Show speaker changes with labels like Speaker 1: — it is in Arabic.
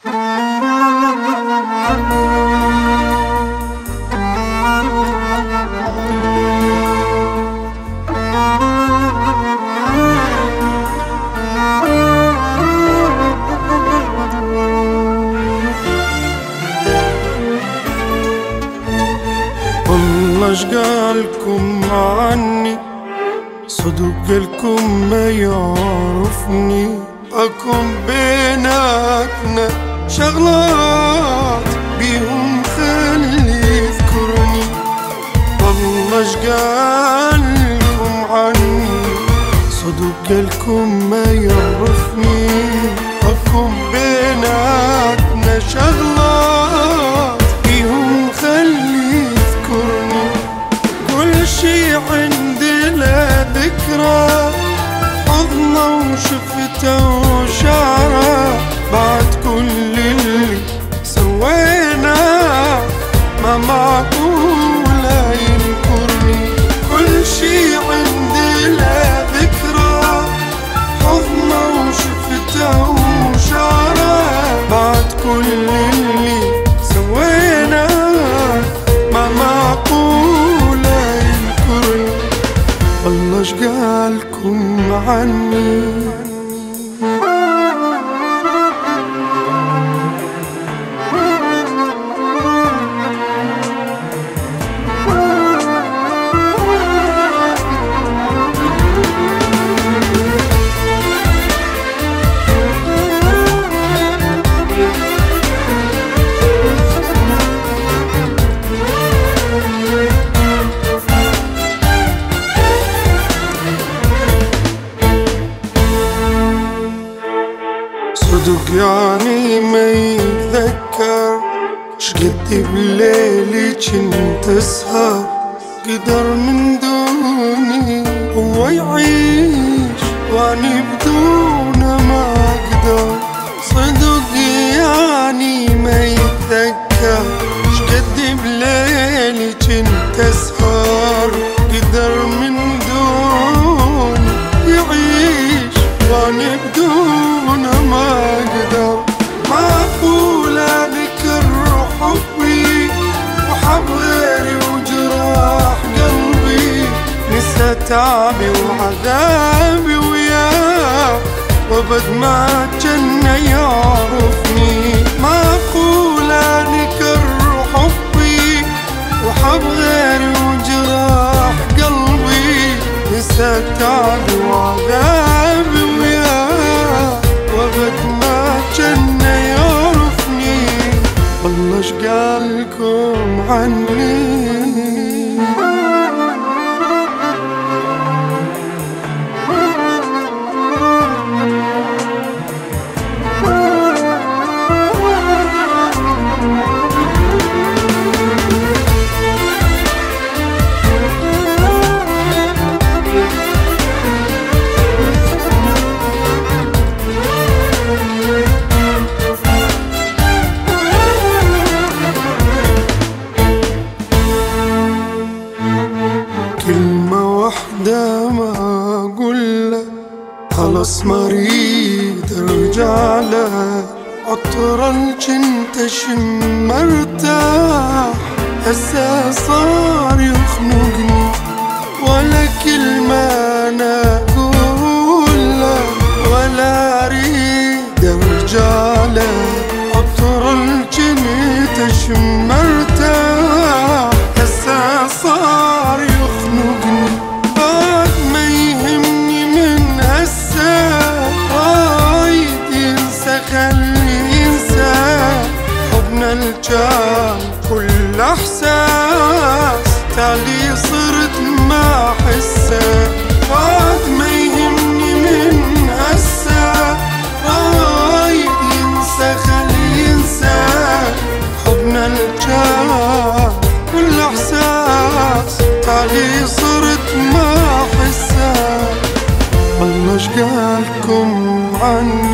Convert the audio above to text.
Speaker 1: والله اشقالكم عني صدق قالكم ما يعرفني، أكون بيناتنا شغلات بيهم خلي يذكرني. والله اشقالكم عني صدق قالكم ما يعرفني، أكون بيناتنا شغلات بيهم خلي يذكرني. كل شي عندي له ذكرى، حضنه وشفته وشعره، بعد كل اللي سويناه ما معقولة ينكرني. كل شي عندي له ذكرى، حضنه وشفته وشعره، بعد كل اللي سويناه ما معقولة ينكرني. والله اشقالكم عني. صدق يعني ما يتذكر شقد بليلي جنت اسهر، قدر من دوني هو يعيش واني بدونه ما اقدر. صدق يعني ما يتذكر شقد بليلي جنت اسهر، قدر من دوني يعيش واني بدونه ما اقدر. معقولة نكر حبي وحب غيري وجراح قلبي، نسى تعبي وعذابي وياه وابد ما جنة يعرفني. معقولة نكر حبي وحب غيري وجراح قلبي، نسى تعبي وعذابي وياه وابد ما جنة يعرفني. والله اشقالكم عني. كلمة واحدة ما أقولها خلاص ما أريد أرجع لها. عطر الجنت شم مرتاح هسه صار يخنقني، ولا كلمة أنا أقولها ولا أريد أرجع لها. عطر الجنت شم مرتاح هسه صار يخنقني، بعد ما يهمني من هسه رايد ينسى خلي ينسى. حبنا الجان كل احساس تالي صرت ما احسه، بعد ما يهمني من هسه رايد ينسى خلي ينسى. حبنا الجان كل احساس تالي صرت ما احسه. والله اشقالكم عني.